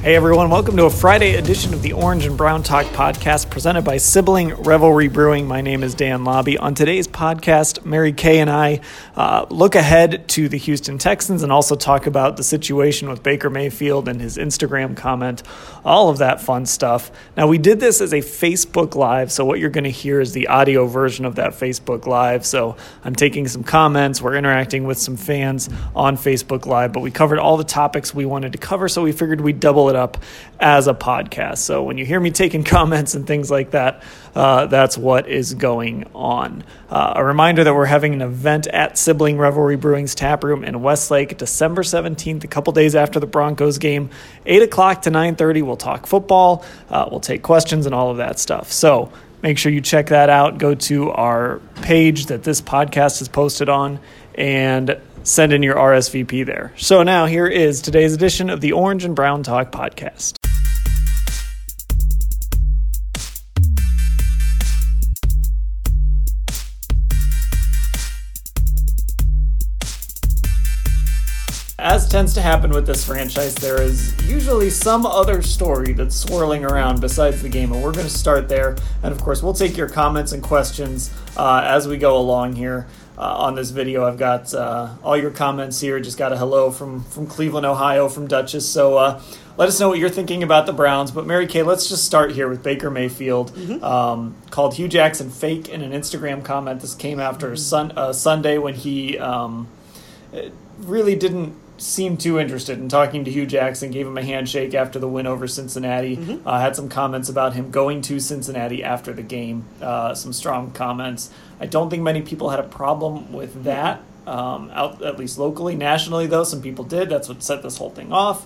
Hey everyone, welcome to a Friday edition of the Orange and Brown Talk podcast presented by Sibling Revelry Brewing. My name is Dan Lobby. On today's podcast, Mary Kay and I look ahead to the Houston Texans and also talk about the situation with Baker Mayfield and his Instagram comment, all of that fun stuff. Now, we did this as a Facebook Live, so what you're going to hear is the audio version of that Facebook Live. So I'm taking some comments, we're interacting with some fans on Facebook Live, but we covered all the topics we wanted to cover, so we figured we'd double it up as a podcast. So when you hear me taking comments and things like that, that's what is going on. A reminder that we're having an event at Sibling Revelry Brewing's Tap Room in Westlake, December 17th, a couple days after the Broncos game, 8 o'clock to 9:30. We'll talk football, we'll take questions and all of that stuff. So make sure you check that out. Go to our page that this podcast is posted on and send in your RSVP there. So now here is today's edition of the Orange and Brown Talk podcast. As tends to happen with this franchise, there is usually some other story that's swirling around besides the game, and we're going to start there. And of course, we'll take your comments and questions as we go along here. On this video, I've got all your comments here. Just got a hello from Cleveland, Ohio, from Duchess. So let us know what you're thinking about the Browns. But Mary Kay, let's just start here with Baker Mayfield. Called Hugh Jackson fake in an Instagram comment. This came after Sunday when he really didn't seem too interested in talking to Hugh Jackson, gave him a handshake after the win over Cincinnati, had some comments about him going to Cincinnati after the game, some strong comments. I don't think many people had a problem with that, at least locally. Nationally, though, some people did. That's what set this whole thing off.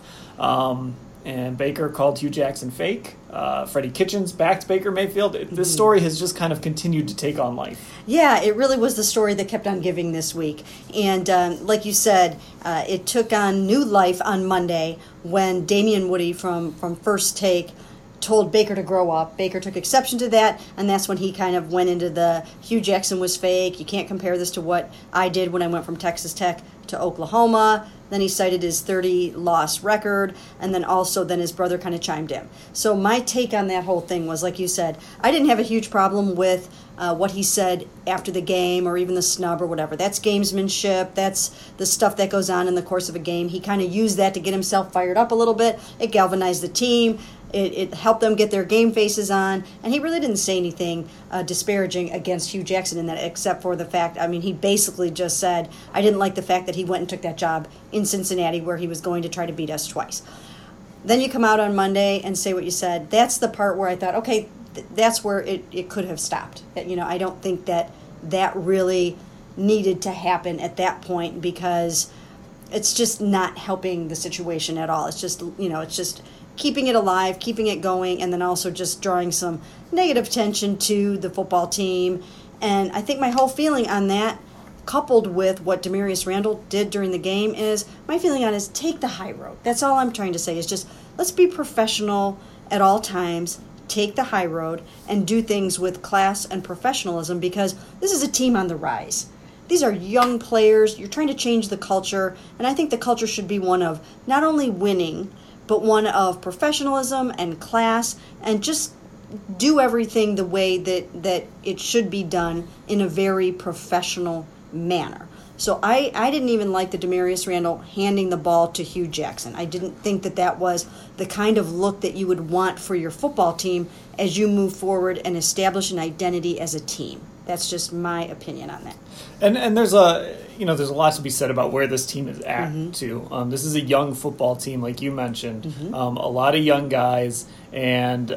And Baker called Hugh Jackson fake. Freddie Kitchens backed Baker Mayfield. This story has just kind of continued to take on life. Yeah, it really was the story that kept on giving this week. And like you said, it took on new life on Monday when Damian Woody from First Take told Baker to grow up. Baker took exception to that, and that's when he kind of went into the Hugh Jackson was fake. You can't compare this to what I did when I went from Texas Tech to Oklahoma. Then he cited his 30-loss record, and then his brother kind of chimed in. So my take on that whole thing was, like you said, I didn't have a huge problem with what he said after the game or even the snub or whatever. That's gamesmanship. That's the stuff that goes on in the course of a game. He kind of used that to get himself fired up a little bit. It galvanized the team. It helped them get their game faces on, and he really didn't say anything disparaging against Hugh Jackson in that, except for the fact, he basically just said, I didn't like the fact that he went and took that job in Cincinnati where he was going to try to beat us twice. Then you come out on Monday and say what you said. That's the part where I thought, okay, that's where it could have stopped. I don't think that really needed to happen at that point because it's just not helping the situation at all. It's just, it's just keeping it alive, keeping it going, and then also just drawing some negative attention to the football team. And I think my whole feeling on that, coupled with what Demarius Randall did during the game, is my feeling on is take the high road. That's all I'm trying to say is just let's be professional at all times, take the high road, and do things with class and professionalism because this is a team on the rise. These are young players. You're trying to change the culture, and I think the culture should be one of not only winning, but one of professionalism and class, and just do everything the way that it should be done in a very professional manner. So I didn't even like the Demarius Randall handing the ball to Hugh Jackson. I didn't think that was the kind of look that you would want for your football team as you move forward and establish an identity as a team. That's just my opinion on that. And there's a lot to be said about where this team is at too. This is a young football team, like you mentioned, a lot of young guys, and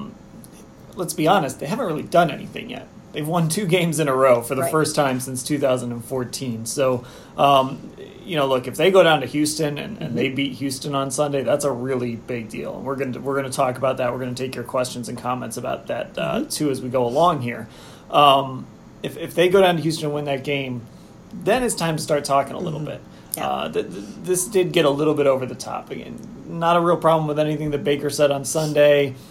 let's be honest, they haven't really done anything yet. They've won 2 games in a row for the first time since 2014. So, look, if they go down to Houston and they beat Houston on Sunday, that's a really big deal. And we're going to talk about that. We're going to take your questions and comments about that too as we go along here. If they go down to Houston and win that game, then it's time to start talking a little bit. Yeah. This did get a little bit over the top. Again, not a real problem with anything that Baker said on Sunday.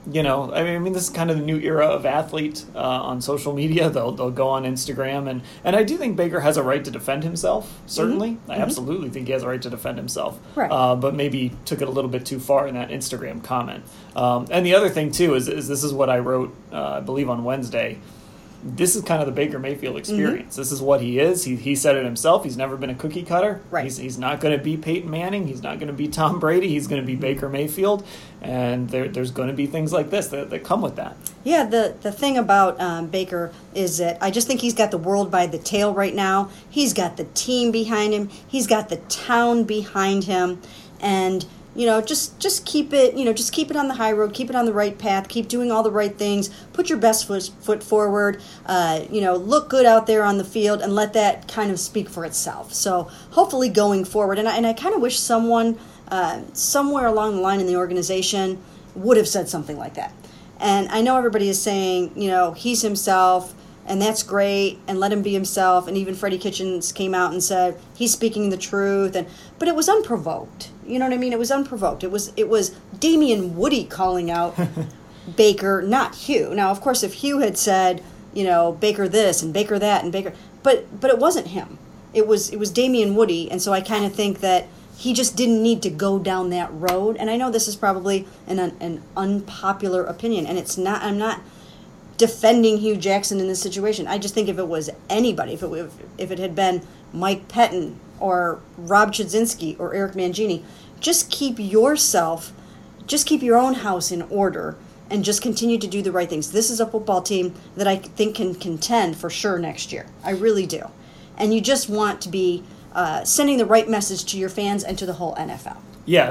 I mean, this is kind of the new era of athlete on social media. They'll go on Instagram, and I do think Baker has a right to defend himself. Certainly, I absolutely think he has a right to defend himself. Right. But maybe took it a little bit too far in that Instagram comment. And the other thing too is this is what I wrote, I believe, on Wednesday. This is kind of the Baker Mayfield experience. This is what he is. He said it himself. He's never been a cookie cutter. Right. He's not going to be Peyton Manning. He's not going to be Tom Brady. He's going to be Baker Mayfield. And there's going to be things like this that come with that. Yeah, the thing about Baker is that I just think he's got the world by the tail right now. He's got the team behind him. He's got the town behind him. And just keep it, just keep it on the high road, keep it on the right path, keep doing all the right things, put your best foot forward, look good out there on the field, and let that kind of speak for itself. So hopefully going forward, and I kind of wish someone somewhere along the line in the organization would have said something like that. And I know everybody is saying, he's himself, and that's great, and let him be himself. And even Freddie Kitchens came out and said he's speaking the truth, but it was unprovoked. You know what I mean? It was unprovoked. It was Damien Woody calling out Baker, not Hugh. Now, of course, if Hugh had said, Baker this and Baker that and Baker, but it wasn't him. It was Damien Woody, and so I kind of think that he just didn't need to go down that road. And I know this is probably an unpopular opinion, and it's not. I'm not defending Hugh Jackson in this situation. I just think if it was anybody, if it had been Mike Pettin or Rob Chudzinski or Eric Mangini, just keep your own house in order and just continue to do the right things. This is a football team that I think can contend for sure next year. I really do. And you just want to be sending the right message to your fans and to the whole NFL. Yeah,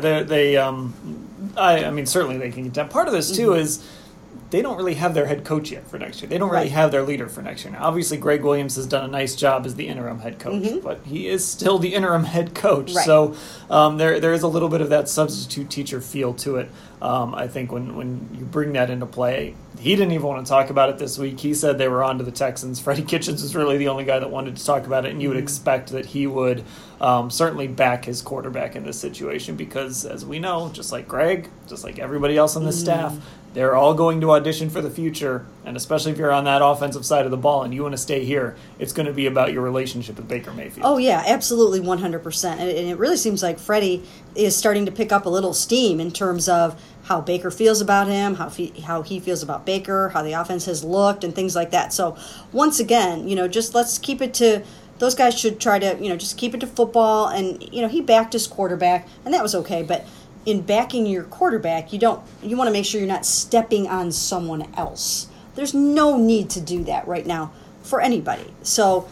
I mean, certainly they can contend. Part of this, too, is they don't really have their head coach yet for next year. They don't really have their leader for next year. Now, obviously, Greg Williams has done a nice job as the interim head coach, but he is still the interim head coach. Right. So there is a little bit of that substitute teacher feel to it. I think when you bring that into play, he didn't even want to talk about it this week. He said they were on to the Texans. Freddie Kitchens is really the only guy that wanted to talk about it, and you would expect that he would certainly back his quarterback in this situation because, as we know, just like Greg, just like everybody else on the staff, they're all going to audition for the future, and especially if you're on that offensive side of the ball and you want to stay here, it's going to be about your relationship with Baker Mayfield. Oh, yeah, absolutely, 100%. And it really seems like Freddie is starting to pick up a little steam in terms of how Baker feels about him, how he feels about Baker, how the offense has looked, and things like that. So, once again, just let's keep it to – those guys should try to, just keep it to football. And, he backed his quarterback, and that was okay, but – in backing your quarterback, you want to make sure you're not stepping on someone else. There's no need to do that right now for anybody. So,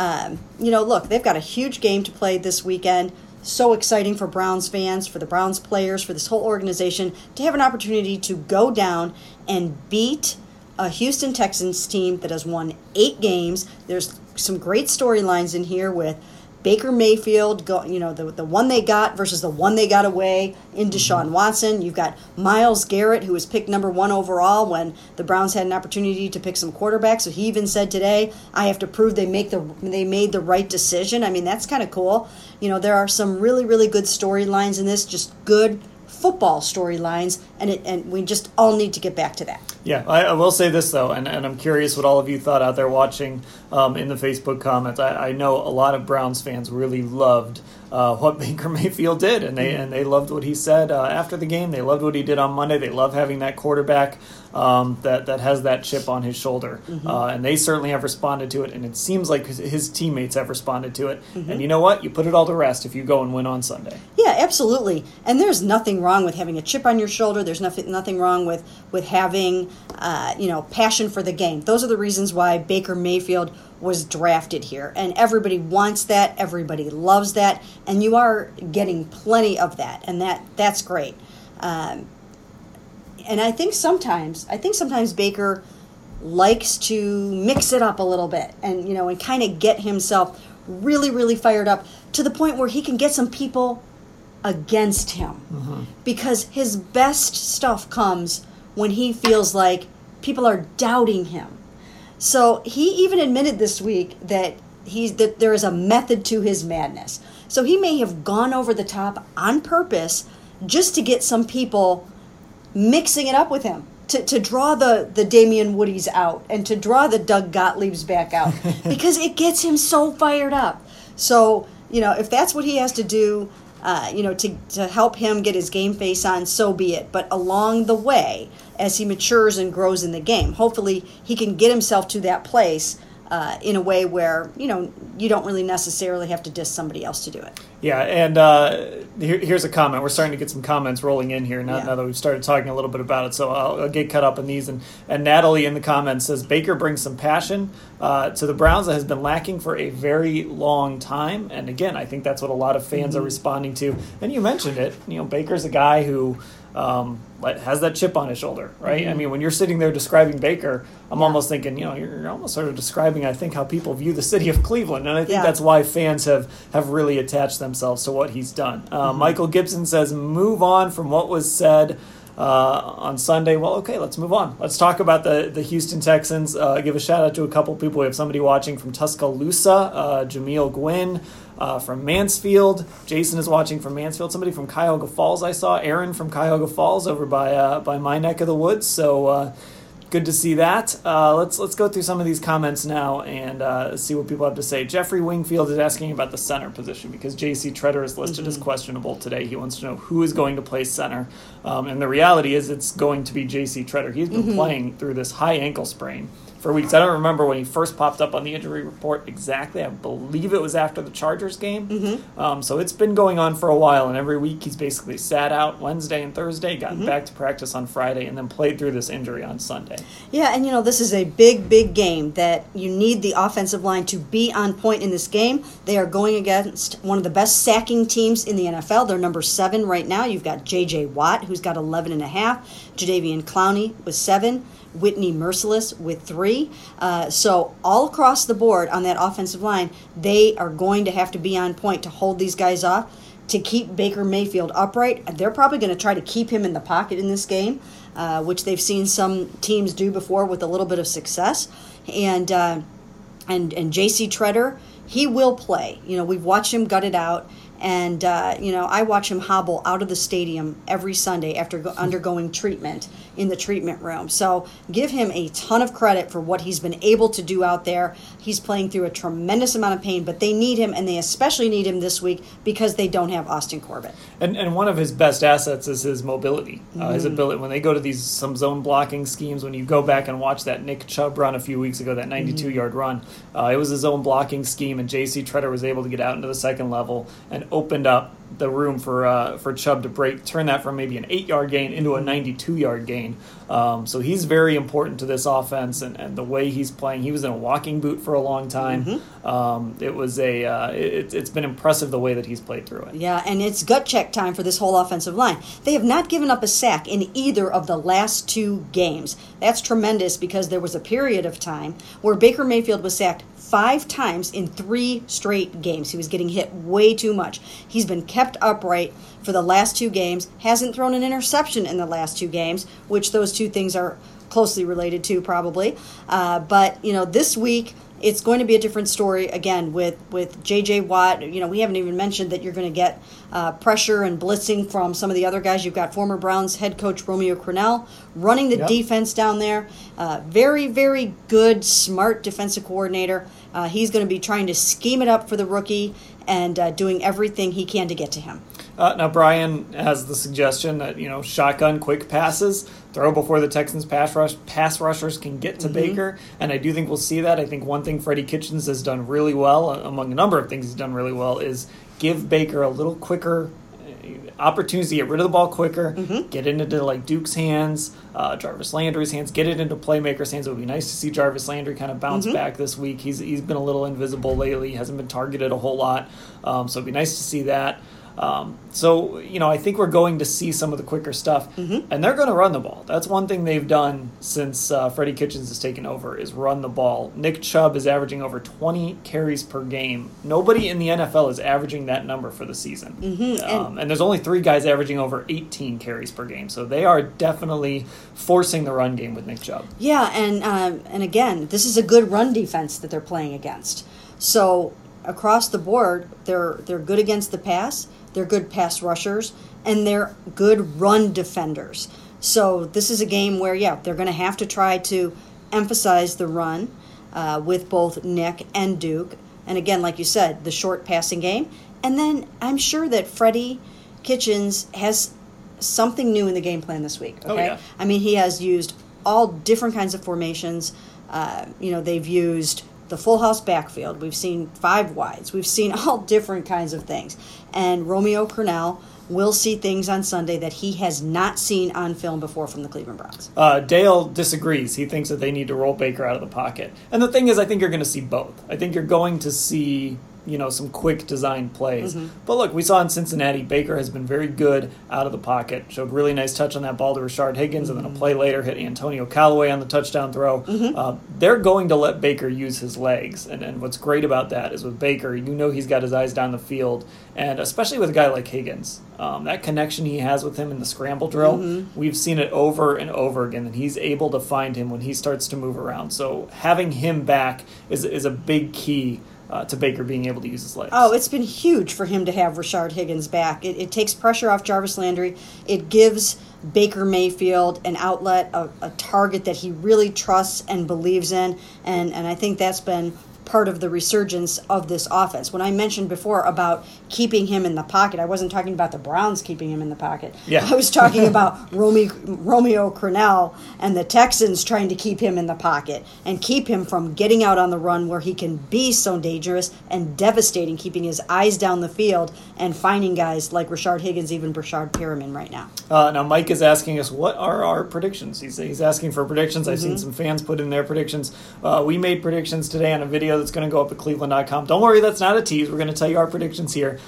look, they've got a huge game to play this weekend. So exciting for Browns fans, for the Browns players, for this whole organization to have an opportunity to go down and beat a Houston Texans team that has won 8 games. There's some great storylines in here with Baker Mayfield, the one they got versus the one they got away in Deshaun Watson. You've got Myles Garrett, who was picked number 1 overall when the Browns had an opportunity to pick some quarterbacks. So he even said today, I have to prove they made the right decision. I mean, that's kind of cool. There are some really, really good storylines in this, just good football storylines, and we just all need to get back to that. Yeah, I will say this, though, and I'm curious what all of you thought out there watching in the Facebook comments. I know a lot of Browns fans really loved what Baker Mayfield did, and they loved what he said after the game. They loved what he did on Monday. They love having that quarterback that has that chip on his shoulder, and they certainly have responded to it, and it seems like his teammates have responded to it. And you know what? You put it all to rest if you go and win on Sunday. Yeah, absolutely. And there's nothing wrong with having a chip on your shoulder. There's nothing wrong with having passion for the game. Those are the reasons why Baker Mayfield was drafted here. And everybody wants that. Everybody loves that. And you are getting plenty of that. And that's great. And I think sometimes Baker likes to mix it up a little bit and kind of get himself really, really fired up to the point where he can get some people against him. Because his best stuff comes when he feels like people are doubting him. So he even admitted this week that there is a method to his madness. So he may have gone over the top on purpose just to get some people mixing it up with him. to draw the Damian Woodies out and to draw the Doug Gottliebs back out because it gets him so fired up. So, if that's what he has to do, to help him get his game face on, so be it. But along the way, as he matures and grows in the game, hopefully he can get himself to that place in a way where, you don't really necessarily have to diss somebody else to do it. Yeah, and here's a comment. We're starting to get some comments rolling in here now that we've started talking a little bit about it. So I'll get caught up in these. And Natalie in the comments says, Baker brings some passion to the Browns that has been lacking for a very long time. And again, I think that's what a lot of fans are responding to. And you mentioned it. Baker's a guy who has that chip on his shoulder, right? I mean, when you're sitting there describing Baker, I'm almost thinking, you're almost sort of describing, I think, how people view the city of Cleveland. And I think that's why fans have really attached themselves to what he's done. Michael Gibson says, move on from what was said on Sunday. Well, okay, let's move on. Let's talk about the Houston Texans. Give a shout out to a couple people. We have somebody watching from Tuscaloosa, Jameel Gwynn. From Mansfield. Jason is watching from Mansfield. Somebody from Cuyahoga Falls I saw. Aaron from Cuyahoga Falls over by my neck of the woods. So good to see that. Let's go through some of these comments now and see what people have to say. Jeffrey Wingfield is asking about the center position because J.C. Tretter is listed as questionable today. He wants to know who is going to play center. And the reality is it's going to be J.C. Tretter. He's been playing through this high ankle sprain for weeks. I don't remember when he first popped up on the injury report exactly. I believe it was after the Chargers game. So it's been going on for a while, and every week he's basically sat out Wednesday and Thursday, gotten back to practice on Friday, and then played through this injury on Sunday. Yeah, and this is a big, big game that you need the offensive line to be on point in this game. They are going against one of the best sacking teams in the NFL. They're number 7 right now. You've got J.J. Watt, who's got 11.5. Jadeveon Clowney with 7. Whitney Merciless with 3. So all across the board on that offensive line, they are going to have to be on point to hold these guys off, to keep Baker Mayfield upright. They're probably going to try to keep him in the pocket in this game, which they've seen some teams do before with a little bit of success. And J.C. Tretter, he will play. We've watched him gut it out. And, I watch him hobble out of the stadium every Sunday after undergoing treatment in the treatment room. So give him a ton of credit for what he's been able to do out there. He's playing through a tremendous amount of pain, but they need him, and they especially need him this week because they don't have Austin Corbett. And one of his best assets is his mobility, his ability. When they go to some zone blocking schemes, when you go back and watch that Nick Chubb run a few weeks ago, that 92-yard run, it was a zone blocking scheme, and J.C. Tretter was able to get out into the second level and opened up the room for Chubb to turn that from maybe an 8-yard gain into a 92-yard gain. So he's very important to this offense, and the way he's playing. He was in a walking boot for a long time. It's been impressive the way that he's played through it. Yeah, and it's gut check time for this whole offensive line. They have not given up a sack in either of the last 2 games. That's tremendous because there was a period of time where Baker Mayfield was sacked 5 times in 3 straight games. He was getting hit way too much. He's been kept upright for the last 2 games, hasn't thrown an interception in the last 2 games, which those 2 things are closely related to probably. But this week, it's going to be a different story again with J.J. Watt. We haven't even mentioned that you're going to get pressure and blitzing from some of the other guys. You've got former Browns head coach Romeo Crennel running the defense down there. Very, very good, smart defensive coordinator. He's going to be trying to scheme it up for the rookie and doing everything he can to get to him. Now, Brian has the suggestion that, shotgun quick passes, throw before the Texans pass rushers can get to Baker, and I do think we'll see that. I think one thing Freddie Kitchens has done really well, among a number of things he's done really well, is give Baker a little quicker opportunities to get rid of the ball quicker, get it into Duke's hands, Jarvis Landry's hands, get it into playmakers' hands. It would be nice to see Jarvis Landry kind of bounce back this week. He's been a little invisible lately, hasn't been targeted a whole lot, so it'd be nice to see that. I think we're going to see some of the quicker stuff, and they're going to run the ball. That's one thing they've done since Freddie Kitchens has taken over is run the ball. Nick Chubb is averaging over 20 carries per game. Nobody in the NFL is averaging that number for the season. And there's only 3 guys averaging over 18 carries per game. So they are definitely forcing the run game with Nick Chubb. Yeah, and again, this is a good run defense that they're playing against. So across the board, they're good against the pass. They're good pass rushers, and they're good run defenders. So this is a game where, they're going to have to try to emphasize the run with both Nick and Duke. And again, like you said, the short passing game. And then I'm sure that Freddie Kitchens has something new in the game plan this week. Okay? Oh, yeah. I mean, he has used all different kinds of formations. They've used the full house backfield. We've seen 5 wides. We've seen all different kinds of things. And Romeo Crennel will see things on Sunday that he has not seen on film before from the Cleveland Browns. Dale disagrees. He thinks that they need to roll Baker out of the pocket. And the thing is, I think you're going to see both. I think you're going to see, some quick design plays. Mm-hmm. But look, we saw in Cincinnati, Baker has been very good out of the pocket. Showed really nice touch on that ball to Rashard Higgins, and then a play later hit Antonio Callaway on the touchdown throw. They're going to let Baker use his legs. And what's great about that is with Baker, he's got his eyes down the field. And especially with a guy like Higgins, that connection he has with him in the scramble drill, we've seen it over and over again, that he's able to find him when he starts to move around. So having him back is a big key to Baker being able to use his legs. Oh, it's been huge for him to have Rashard Higgins back. It takes pressure off Jarvis Landry. It gives Baker Mayfield an outlet, a target that he really trusts and believes in, and I think that's been part of the resurgence of this offense. When I mentioned before about keeping him in the pocket, I wasn't talking about the Browns keeping him in the pocket. Yeah. I was talking about Romeo Crennel and the Texans trying to keep him in the pocket and keep him from getting out on the run where he can be so dangerous and devastating, keeping his eyes down the field and finding guys like Rashard Higgins, even Brashard Perriman right now. Now, Mike is asking us, what are our predictions? He's asking for predictions. I've seen some fans put in their predictions. We made predictions today on a video that's going to go up at cleveland.com. Don't worry, that's not a tease. We're going to tell you our predictions here.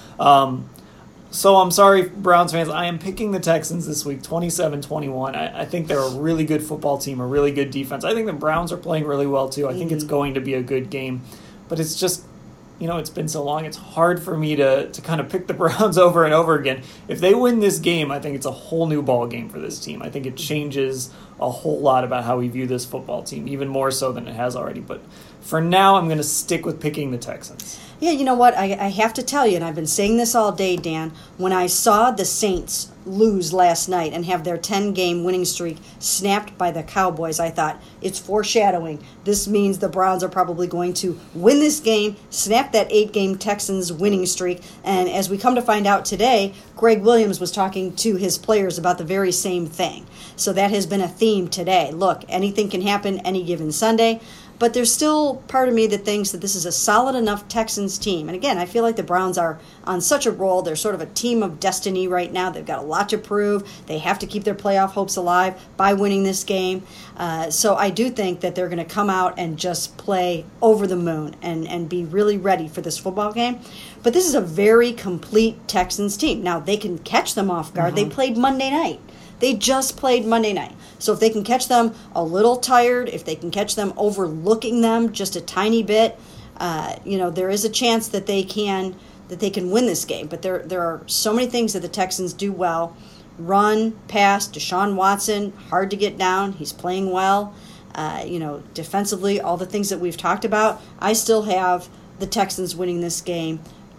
So I'm sorry, Browns fans. I am picking the Texans this week, 27-21. I think they're a really good football team, a really good defense. I think the Browns are playing really well, too. I think it's going to be a good game. But it's just, it's been so long. It's hard for me to kind of pick the Browns over and over again. If they win this game, I think it's a whole new ball game for this team. I think it changes a whole lot about how we view this football team, even more so than it has already. But for now, I'm going to stick with picking the Texans. Yeah, you know what? I have to tell you, and I've been saying this all day, Dan, when I saw the Saints lose last night and have their 10-game winning streak snapped by the Cowboys, I thought, it's foreshadowing. This means the Browns are probably going to win this game, snap that 8-game Texans winning streak, and as we come to find out today, Greg Williams was talking to his players about the very same thing. So that has been a theme today. Look, anything can happen any given Sunday. But there's still part of me that thinks that this is a solid enough Texans team. And again, I feel like the Browns are on such a roll. They're sort of a team of destiny right now. They've got a lot to prove. They have to keep their playoff hopes alive by winning this game. So I do think that they're going to come out and just play over the moon and be really ready for this football game. But this is a very complete Texans team. Now, they can catch them off guard. They played Monday night. They just played Monday night. So if they can catch them a little tired, if they can catch them overlooking them just a tiny bit, there is a chance that they can win this game. But there are so many things that the Texans do well. Run, pass, Deshaun Watson, hard to get down. He's playing well. Defensively, all the things that we've talked about. I still have the Texans winning this game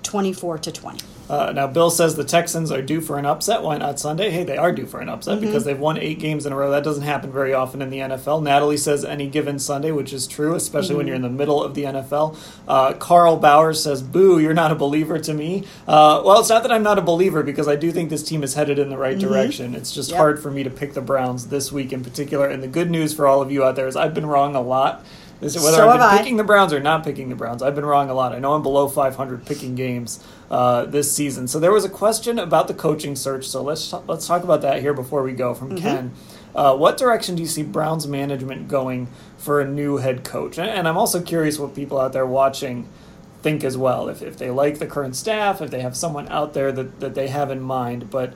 24-20. Now, Bill says the Texans are due for an upset. Why not Sunday? Hey, they are due for an upset because they've won 8 games in a row. That doesn't happen very often in the NFL. Natalie says any given Sunday, which is true, especially when you're in the middle of the NFL. Carl Bowers says, boo, you're not a believer to me. Well, it's not that I'm not a believer because I do think this team is headed in the right direction. It's just hard for me to pick the Browns this week in particular. And the good news for all of you out there is I've been wrong a lot. Whether I've been picking the Browns or not picking the Browns, I've been wrong a lot. I know I'm below 500 picking games this season. So there was a question about the coaching search. So let's talk about that here before we go from Ken. What direction do you see Browns management going for a new head coach? And I'm also curious what people out there watching think as well. If they like the current staff, if they have someone out there that they have in mind. But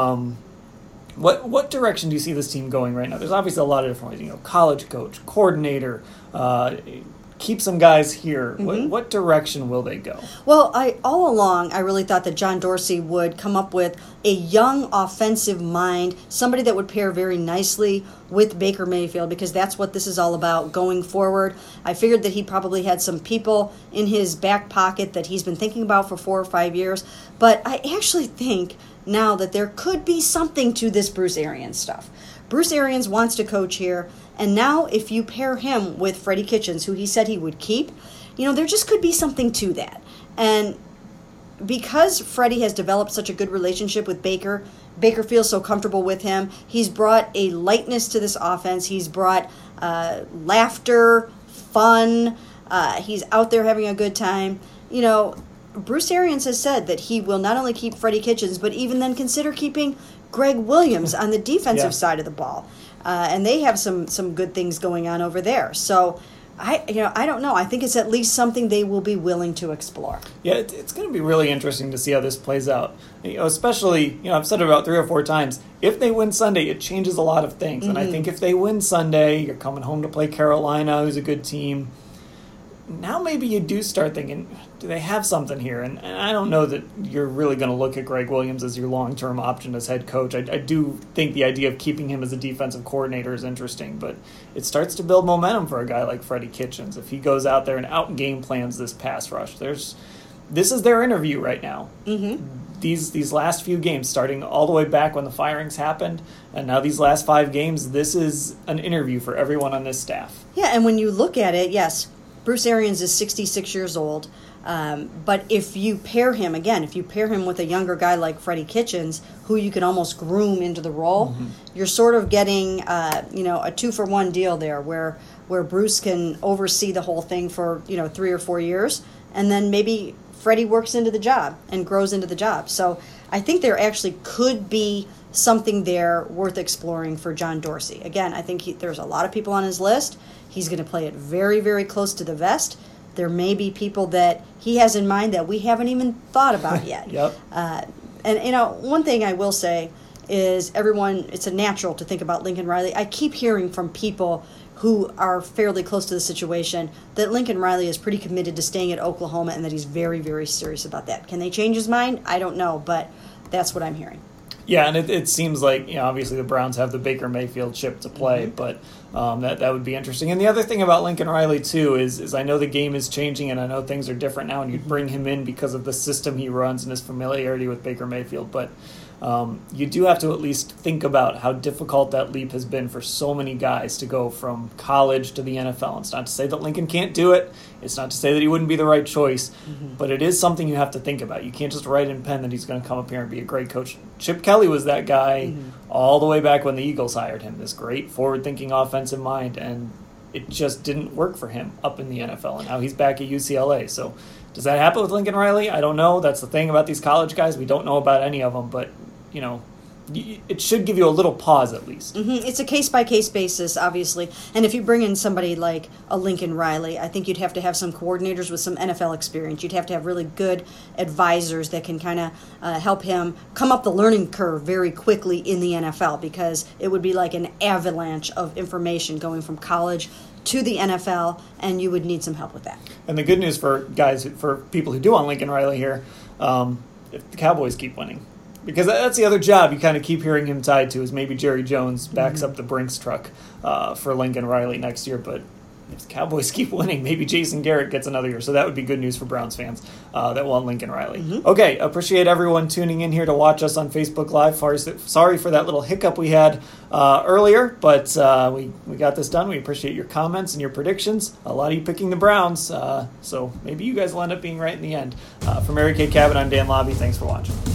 what direction do you see this team going right now? There's obviously a lot of different ways. College coach, coordinator, keep some guys here. What direction will they go? Well, all along, I really thought that John Dorsey would come up with a young offensive mind, somebody that would pair very nicely with Baker Mayfield, because that's what this is all about going forward. I figured that he probably had some people in his back pocket that he's been thinking about for 4 or 5 years. But I actually think now that there could be something to this Bruce Arians stuff. Bruce Arians wants to coach here, and now if you pair him with Freddie Kitchens, who he said he would keep, there just could be something to that. And because Freddie has developed such a good relationship with Baker, Baker feels so comfortable with him. He's brought a lightness to this offense. He's brought laughter, fun. He's out there having a good time. Bruce Arians has said that he will not only keep Freddie Kitchens, but even then consider keeping Greg Williams on the defensive side of the ball. And they have some good things going on over there. So I don't know. I think it's at least something they will be willing to explore. Yeah, it's going to be really interesting to see how this plays out. Especially, I've said it about 3 or 4 times. If they win Sunday, it changes a lot of things. And I think if they win Sunday, you're coming home to play Carolina, who's a good team. Now maybe you do start thinking, do they have something here? And I don't know that you're really going to look at Greg Williams as your long-term option as head coach. I do think the idea of keeping him as a defensive coordinator is interesting, but it starts to build momentum for a guy like Freddie Kitchens. If he goes out there and out-game plans this pass rush, this is their interview right now. Mm-hmm. These last few games, starting all the way back when the firings happened, and now these last 5 games, this is an interview for everyone on this staff. Yeah, and when you look at it, yes, Bruce Arians is 66 years old, but if you pair him with a younger guy like Freddie Kitchens, who you can almost groom into the role, you're sort of getting a 2-for-1 deal there, where Bruce can oversee the whole thing for 3 or 4 years, and then maybe Freddie works into the job and grows into the job. So I think there actually could be something there worth exploring for John Dorsey. Again, I think there's a lot of people on his list. He's going to play it very, very close to the vest. There may be people that he has in mind that we haven't even thought about yet. Yep. And one thing I will say is it's a natural to think about Lincoln Riley. I keep hearing from people who are fairly close to the situation that Lincoln Riley is pretty committed to staying at Oklahoma and that he's very, very serious about that. Can they change his mind? I don't know, but that's what I'm hearing. Yeah, and it seems like, obviously the Browns have the Baker Mayfield chip to play, but that would be interesting. And the other thing about Lincoln Riley, too, is I know the game is changing and I know things are different now, and you'd bring him in because of the system he runs and his familiarity with Baker Mayfield. But you do have to at least think about how difficult that leap has been for so many guys to go from college to the NFL. It's not to say that Lincoln can't do it. It's not to say that he wouldn't be the right choice, but it is something you have to think about. You can't just write in pen that he's going to come up here and be a great coach. Chip Kelly was that guy all the way back when the Eagles hired him, this great forward-thinking offensive mind, and it just didn't work for him up in the NFL, and now he's back at UCLA. So does that happen with Lincoln Riley? I don't know. That's the thing about these college guys. We don't know about any of them, but, it should give you a little pause at least. It's a case-by-case basis, obviously. And if you bring in somebody like a Lincoln Riley, I think you'd have to have some coordinators with some NFL experience. You'd have to have really good advisors that can kind of help him come up the learning curve very quickly in the NFL, because it would be like an avalanche of information going from college to the NFL, and you would need some help with that. And the good news for people who do want Lincoln Riley here, if the Cowboys keep winning, because that's the other job you kind of keep hearing him tied to, is maybe Jerry Jones backs up the Brinks truck for Lincoln Riley next year. But if the Cowboys keep winning, maybe Jason Garrett gets another year. So that would be good news for Browns fans that want Lincoln Riley. Okay, appreciate everyone tuning in here to watch us on Facebook Live. Sorry for that little hiccup we had earlier, but we got this done. We appreciate your comments and your predictions. A lot of you picking the Browns, so maybe you guys will end up being right in the end. For Mary Kay Cabot, I'm Dan Lobby. Thanks for watching.